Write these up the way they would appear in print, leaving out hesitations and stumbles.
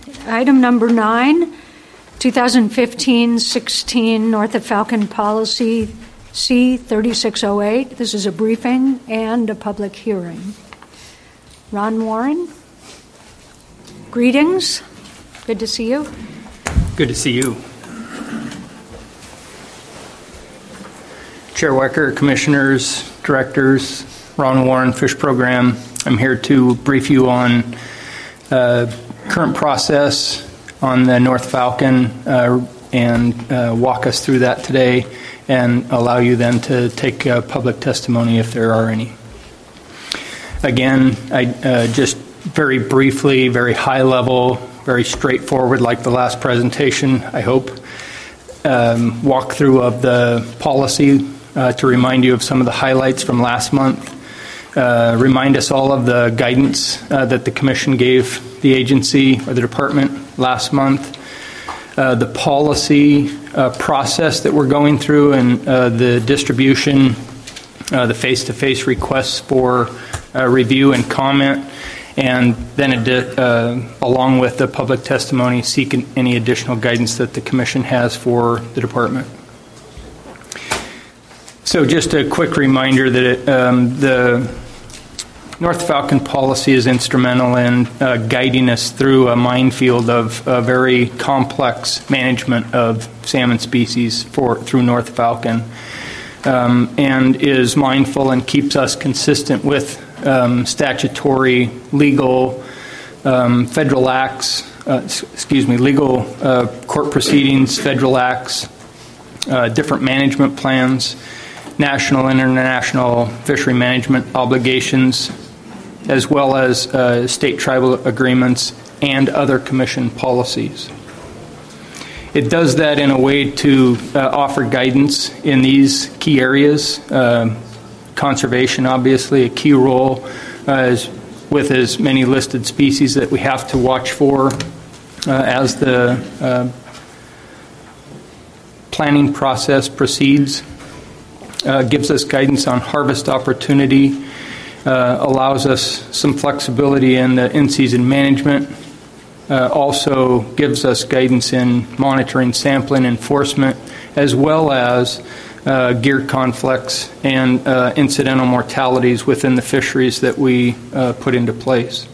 Item number 9, 2015-16 North of Falcon Policy C-3608. This is a briefing and a public hearing. Ron Warren, greetings. Good to see you. Good to see you. Chair Wecker, Commissioners, Directors, Ron Warren, Fish Program. I'm here to brief you on current process on the North Falcon and walk us through that today and allow you then to take public testimony if there are any. Again, I just very briefly, very high level, very straightforward like the last presentation, I hope, walk through of the policy to remind you of some of the highlights from last month. Remind us all of the guidance that the Commission gave the agency or the department last month. The policy process that we're going through and the distribution, the face-to-face requests for review and comment, and then along with the public testimony, seek any additional guidance that the Commission has for the department. So just a quick reminder that the North Falcon policy is instrumental in guiding us through a minefield of very complex management of salmon species through North Falcon, and is mindful and keeps us consistent with statutory, legal, federal acts, legal court proceedings, federal acts, different management plans, national and international fishery management obligations, as well as state tribal agreements and other Commission policies. It does that in a way to offer guidance in these key areas. Conservation, obviously, a key role with as many listed species that we have to watch for as the planning process proceeds. Gives us guidance on harvest opportunity, allows us some flexibility in the in-season management, also gives us guidance in monitoring, sampling, enforcement, as well as gear conflicts and incidental mortalities within the fisheries that we put into place.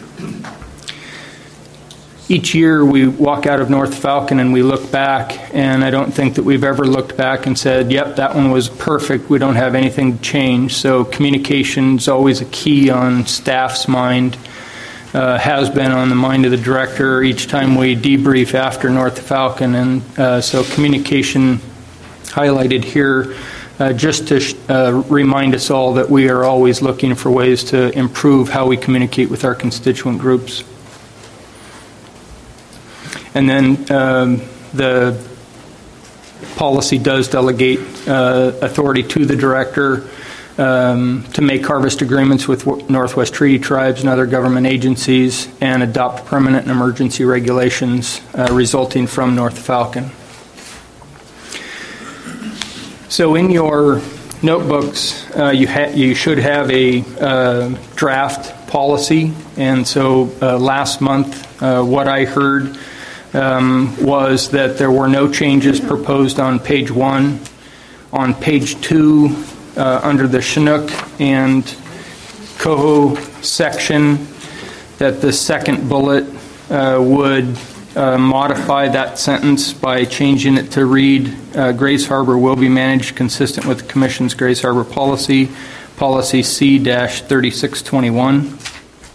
Each year we walk out of North Falcon and we look back, and I don't think that we've ever looked back and said, yep, that one was perfect, we don't have anything to change. So communication is always a key on staff's mind, has been on the mind of the director each time we debrief after North Falcon. And so communication highlighted here just to remind us all that we are always looking for ways to improve how we communicate with our constituent groups. And then the policy does delegate authority to the director to make harvest agreements with Northwest Treaty Tribes and other government agencies and adopt permanent and emergency regulations resulting from North Falcon. So in your notebooks, you should have a draft policy. And so last month, what I heard was that there were no changes proposed on page 1. On page 2, under the Chinook and Coho section, that the second bullet would modify that sentence by changing it to read, Grays Harbor will be managed consistent with the Commission's Grays Harbor policy, policy C-3621.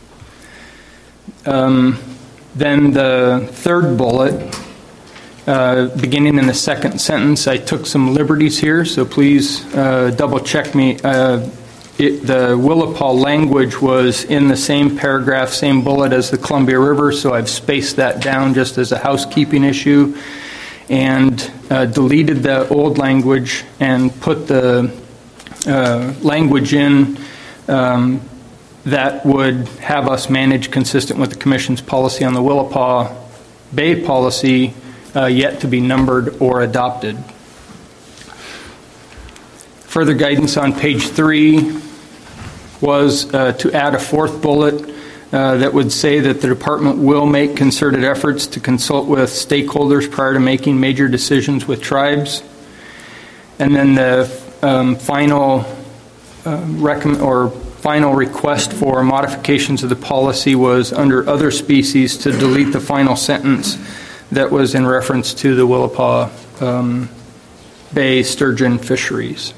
Then the third bullet, beginning in the second sentence, I took some liberties here, so please double check me. The Willapa language was in the same paragraph, same bullet as the Columbia River, so I've spaced that down just as a housekeeping issue, and deleted the old language and put the language in that would have us manage consistent with the Commission's policy on the Willapa Bay policy yet to be numbered or adopted. Further guidance on page 3 was to add a fourth bullet that would say that the department will make concerted efforts to consult with stakeholders prior to making major decisions with tribes. And then the final request for modifications of the policy was under other species to delete the final sentence that was in reference to the Willapa Bay sturgeon fisheries.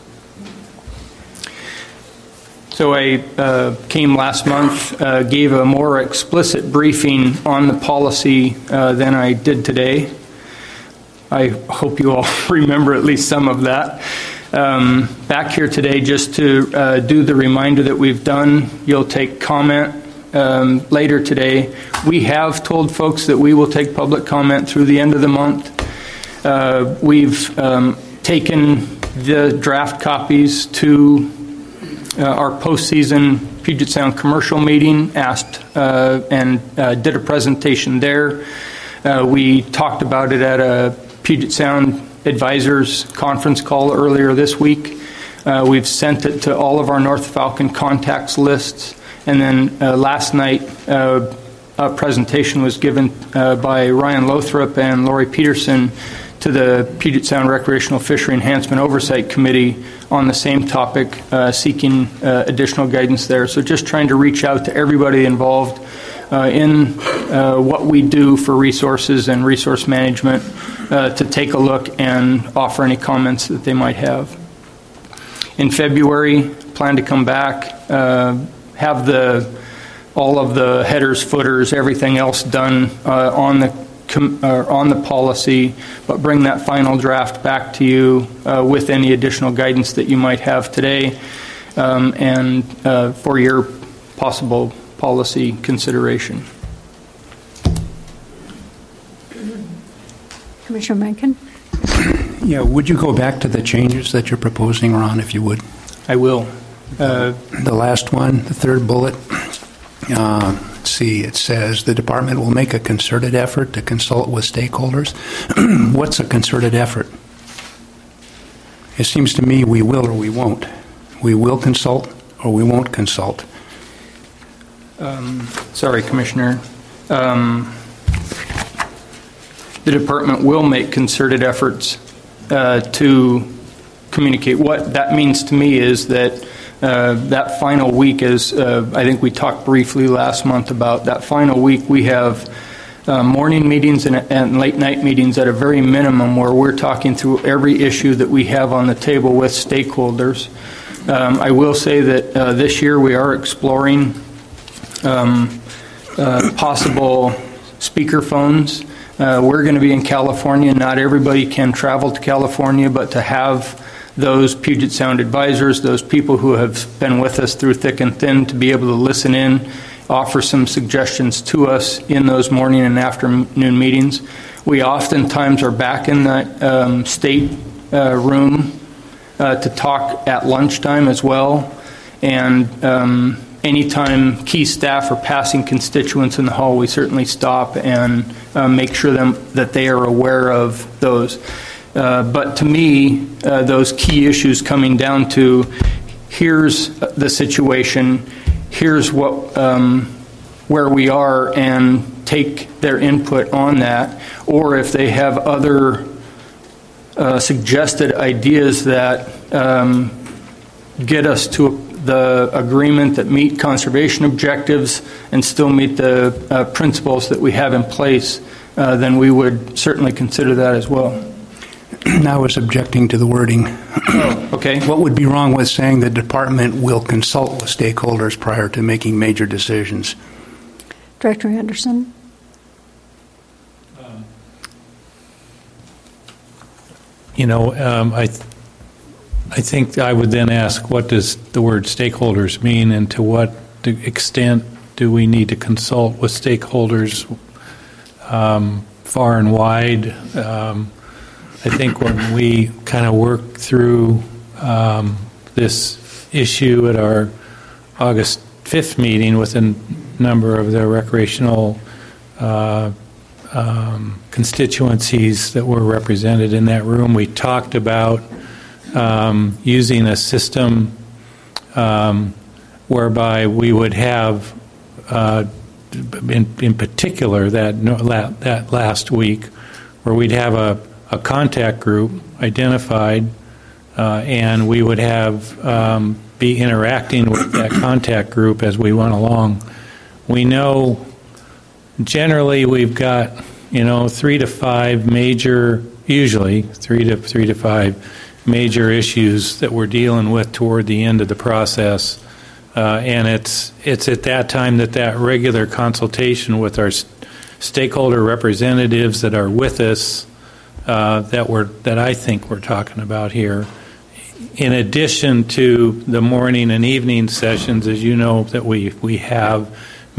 So I came last month, gave a more explicit briefing on the policy than I did today. I hope you all remember at least some of that. Back here today just to do the reminder that we've done. You'll take comment later today. We have told folks that we will take public comment through the end of the month. We've taken the draft copies to our postseason Puget Sound commercial meeting, asked and did a presentation there. We talked about it at a Puget Sound Advisors conference call earlier this week. We've sent it to all of our North Falcon contacts lists. And then last night, a presentation was given by Ryan Lothrop and Lori Peterson to the Puget Sound Recreational Fishery Enhancement Oversight Committee on the same topic, seeking additional guidance there. So just trying to reach out to everybody involved in what we do for resources and resource management to take a look and offer any comments that they might have. In February, plan to come back, have all of the headers, footers, everything else done on the policy, but bring that final draft back to you with any additional guidance that you might have today and for your possible policy consideration. Commissioner Mencken? Yeah, would you go back to the changes that you're proposing, Ron, if you would? I will. The last one, the third bullet. Let's see, it says the department will make a concerted effort to consult with stakeholders. What's a concerted effort? It seems to me we will or we won't. We will consult or we won't consult. Sorry, Commissioner. The department will make concerted efforts to communicate. What that means to me is that that final week is, I think we talked briefly last month about that final week. We have morning meetings and late night meetings at a very minimum where we're talking through every issue that we have on the table with stakeholders. I will say that this year we are exploring possible speaker phones. We're going to be in California. Not everybody can travel to California, but to have those Puget Sound advisors, those people who have been with us through thick and thin, to be able to listen in, offer some suggestions to us in those morning and afternoon meetings. We oftentimes are back in that state room to talk at lunchtime as well. And anytime key staff are passing constituents in the hall, we certainly stop and make sure that they are aware of those. But to me, those key issues coming down to here's the situation, here's what where we are, and take their input on that. Or if they have other suggested ideas that get us to the agreement that meet conservation objectives and still meet the principles that we have in place, then we would certainly consider that as well. I was objecting to the wording. Okay. What would be wrong with saying the department will consult with stakeholders prior to making major decisions? Director Anderson? I think I would then ask, what does the word stakeholders mean, and to what extent do we need to consult with stakeholders far and wide? I think when we kind of worked through this issue at our August 5th meeting with a number of the recreational constituencies that were represented in that room, we talked about using a system whereby we would have in particular that last week, where we'd have a contact group identified, and we would have be interacting with that contact group as we went along. We know generally we've got 3 to 5 major, usually 3 to 5 major issues that we're dealing with toward the end of the process. And it's at that time that regular consultation with our stakeholder representatives that are with us that I think we're talking about here. In addition to the morning and evening sessions, as you know, that we have,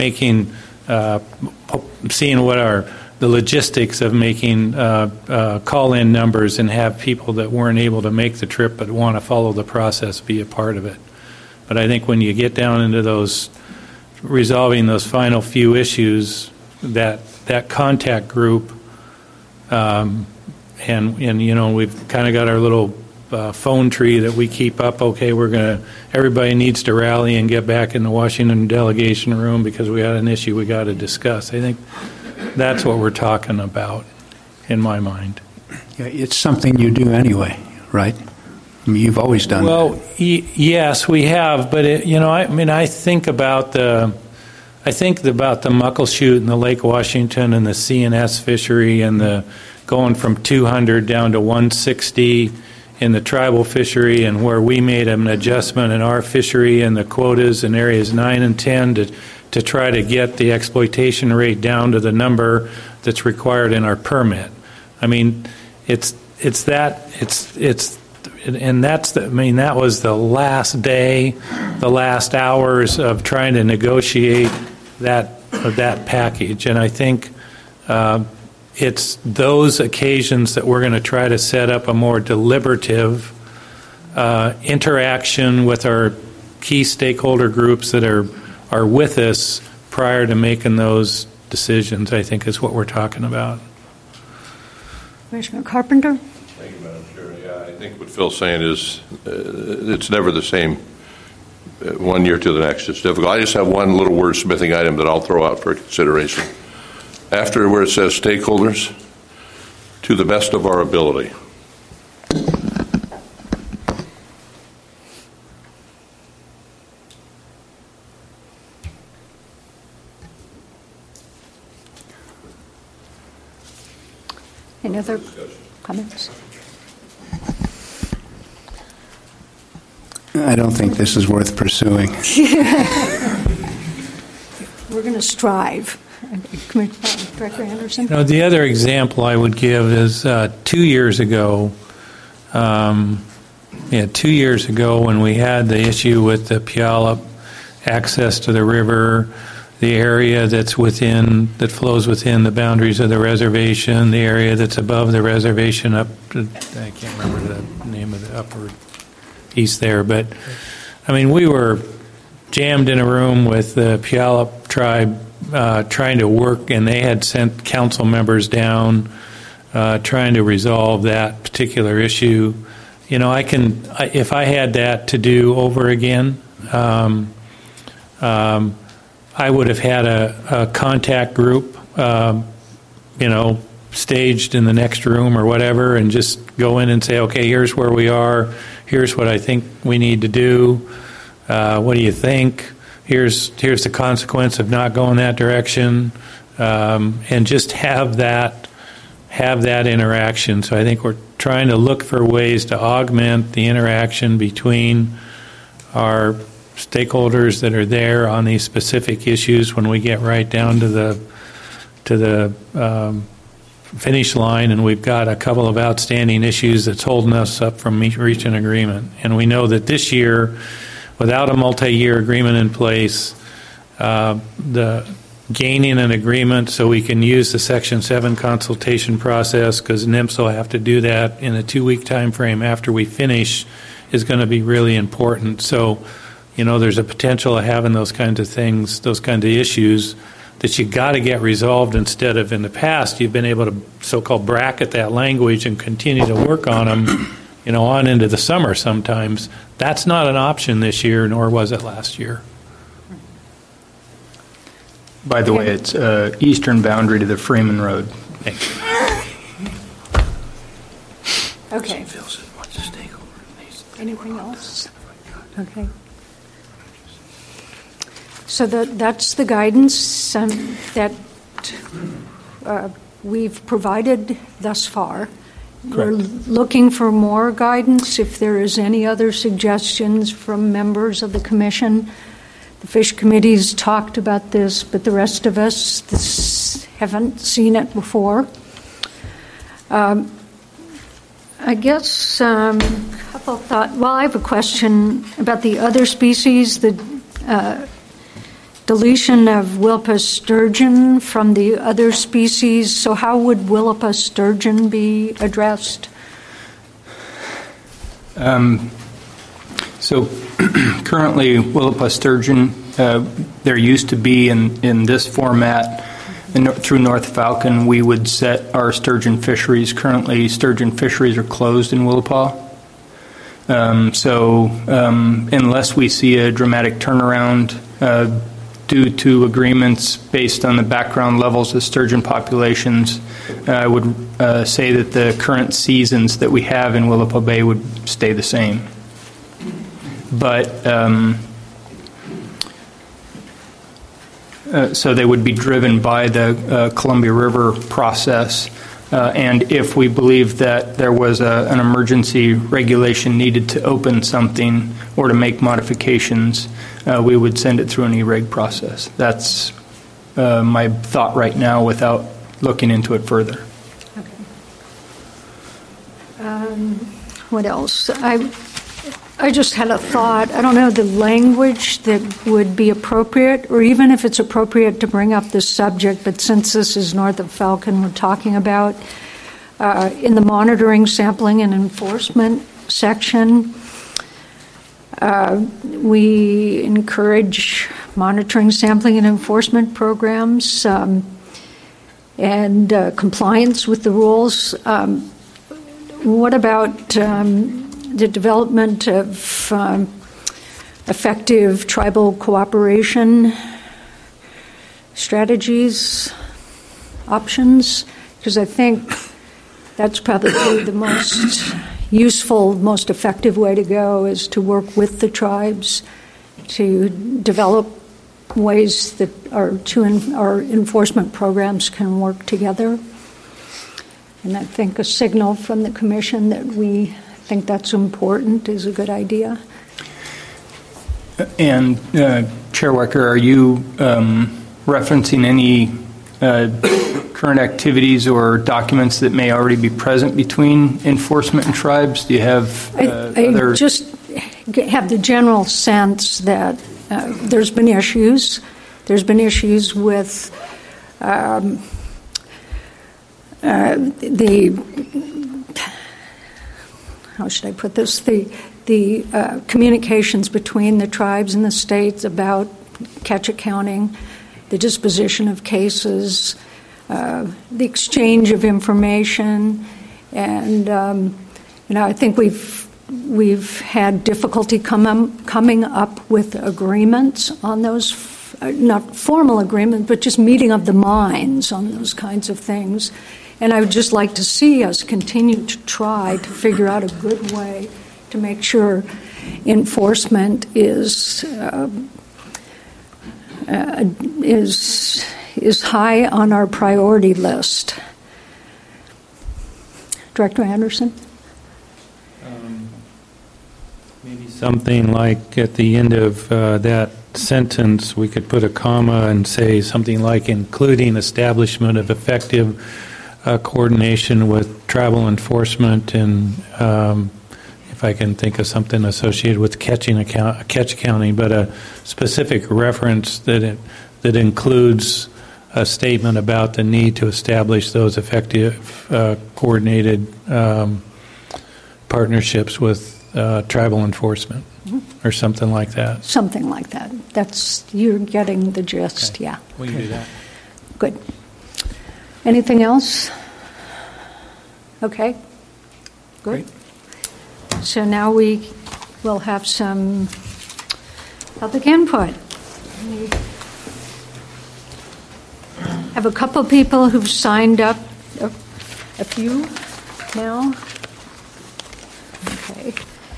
seeing what the logistics of making call-in numbers and have people that weren't able to make the trip but want to follow the process be a part of it. But I think when you get down into resolving those final few issues, that contact group, and we've kind of got our little phone tree that we keep up. Okay, everybody needs to rally and get back in the Washington delegation room because we had an issue we got to discuss. I think that's what we're talking about in my mind. Yeah, it's something you do anyway, right? I mean, you've always done that. Yes, we have, but I think about the Muckleshoot and the Lake Washington and the CNS fishery and the going from 200 down to 160 in the tribal fishery, and where we made an adjustment in our fishery and the quotas in areas 9 and 10 to try to get the exploitation rate down to the number that's required in our permit. I mean, that was the last day, the last hours of trying to negotiate that package. And I think it's those occasions that we're going to try to set up a more deliberative interaction with our key stakeholder groups that are with us prior to making those decisions, I think is what we're talking about. Commissioner Carpenter? Thank you, Madam Chair. Yeah, I think what Phil's saying is it's never the same one year to the next. It's difficult. I just have one little wordsmithing item that I'll throw out for consideration. After where it says stakeholders, to the best of our ability. Any other comments? I don't think this is worth pursuing. We're going to strive. Director Anderson? The other example I would give is 2 years ago. 2 years ago when we had the issue with the Puyallup access to the river, the area that flows within the boundaries of the reservation, the area that's above the reservation up to, I can't remember the name of the upper east there, but I mean, we were jammed in a room with the Puyallup tribe trying to work, and they had sent council members down trying to resolve that particular issue. If I had that to do over again, I would have had a contact group, staged in the next room or whatever, and just go in and say, okay, here's where we are. Here's what I think we need to do. What do you think? Here's the consequence of not going that direction, and just have that interaction. So I think we're trying to look for ways to augment the interaction between our stakeholders that are there on these specific issues when we get right down to the finish line, and we've got a couple of outstanding issues that's holding us up from reaching agreement. And we know that this year, without a multi-year agreement in place, the gaining an agreement so we can use the Section 7 consultation process, because NIMS will have to do that in a 2-week time frame after we finish, is going to be really important. So, there's a potential of having those kinds of things, those kinds of issues that you got to get resolved, instead of in the past you've been able to so-called bracket that language and continue to work on them, on into the summer sometimes. That's not an option this year, nor was it last year. By the way, it's eastern boundary to the Freeman Road. Thank you. Okay. Anything else? Okay. So that's the guidance that we've provided thus far. We're looking for more guidance if there is any other suggestions from members of the commission. The Fish Committee's talked about this, but the rest of us haven't seen it before. I guess a couple thought. Well, I have a question about the other species, the deletion of Willapa sturgeon from the other species. So how would Willapa sturgeon be addressed? So currently, Willapa sturgeon, there used to be in this format through North Falcon, we would set our sturgeon fisheries. Currently, sturgeon fisheries are closed in Willapa. So unless we see a dramatic turnaround due to agreements based on the background levels of sturgeon populations, I would say that the current seasons that we have in Willapa Bay would stay the same. But so they would be driven by the Columbia River process. And if we believe that there was an emergency regulation needed to open something or to make modifications, we would send it through an E-reg process. That's my thought right now without looking into it further. Okay. What else? I just had a thought. I don't know the language that would be appropriate, or even if it's appropriate to bring up this subject, but since this is north of Falcon we're talking about, in the monitoring, sampling, and enforcement section, we encourage monitoring, sampling, and enforcement programs and compliance with the rules. What about the development of effective tribal cooperation strategies, options? Because I think that's probably the most useful, most effective way to go, is to work with the tribes to develop ways that our enforcement programs can work together. And I think a signal from the Commission that we think that's important is a good idea. And Chair Wecker, are you referencing any current activities or documents that may already be present between enforcement and tribes? Do you have I just have the general sense that there's been issues. There's been issues with how should I put this? The communications between the tribes and the states about catch accounting, the disposition of cases, the exchange of information, and I think we've had difficulty coming up with agreements on those, not formal agreements, but just meeting of the minds on those kinds of things. And I would just like to see us continue to try to figure out a good way to make sure enforcement is high on our priority list. Director Anderson? Maybe something like at the end of that sentence, we could put a comma and say something like, including establishment of effective coordination with tribal enforcement, and if I can think of something associated with catch accounting, but a specific reference that includes a statement about the need to establish those effective coordinated partnerships with tribal enforcement, or something like that. Something like that. You're getting the gist, okay. Yeah. We can do that. Good. Anything else? Okay. Good. Great. So now we will have some public input. have a couple people who've signed up, a few now. Okay.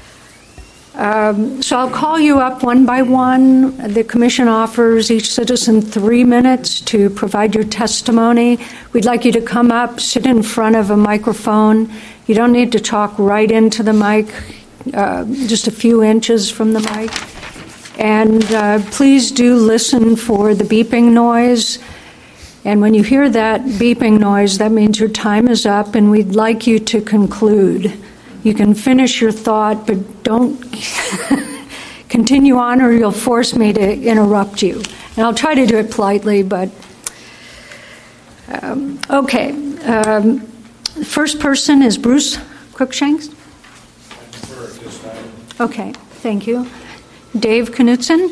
So I'll call you up one by one. The commission offers each citizen 3 minutes to provide your testimony. We'd like you to come up, sit in front of a microphone. You don't need to talk right into the mic, just a few inches from the mic. And please do listen for the beeping noise. And when you hear that beeping noise, that means your time is up, and we'd like you to conclude. You can finish your thought, but don't continue on, or you'll force me to interrupt you. And I'll try to do it politely, but okay. The first person is Bruce Cruikshanks. Okay, thank you. Dave Knutson.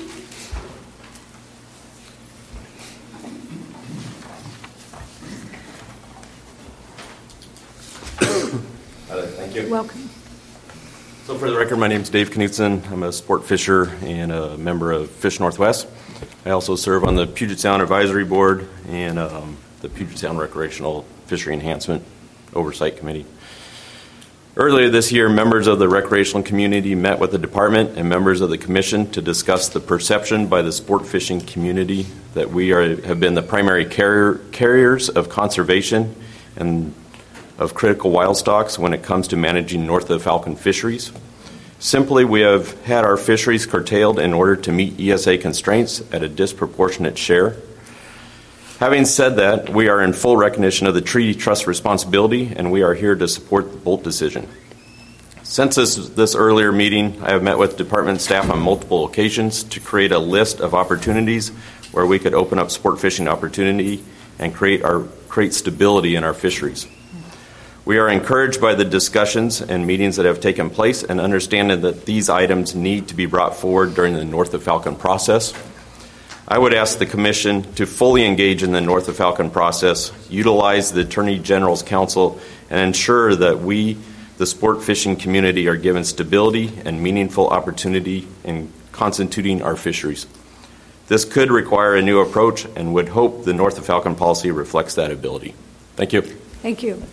Thank you. Welcome. So for the record, my name is Dave Knutson. I'm a sport fisher and a member of Fish Northwest. I also serve on the Puget Sound Advisory Board and the Puget Sound Recreational Fishery Enhancement Oversight Committee. Earlier this year, members of the recreational community met with the department and members of the commission to discuss the perception by the sport fishing community that we have been the primary carriers of conservation and of critical wild stocks when it comes to managing north of the Falcon fisheries. Simply, we have had our fisheries curtailed in order to meet ESA constraints at a disproportionate share. Having said that, we are in full recognition of the treaty trust responsibility, and we are here to support the Bolt decision. Since this earlier meeting, I have met with department staff on multiple occasions to create a list of opportunities where we could open up sport fishing opportunity and create stability in our fisheries. We are encouraged by the discussions and meetings that have taken place and understanding that these items need to be brought forward during the North of Falcon process. I would ask the Commission to fully engage in the North of Falcon process, utilize the Attorney General's counsel, and ensure that we, the sport fishing community, are given stability and meaningful opportunity in constituting our fisheries. This could require a new approach and would hope the North of Falcon policy reflects that ability. Thank you. Thank you.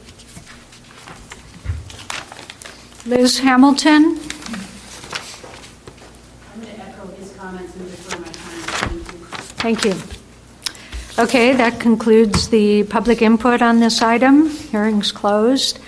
Liz Hamilton. I'm going to echo his comments and defer my time. Thank you. Okay, that concludes the public input on this item. Hearing's closed.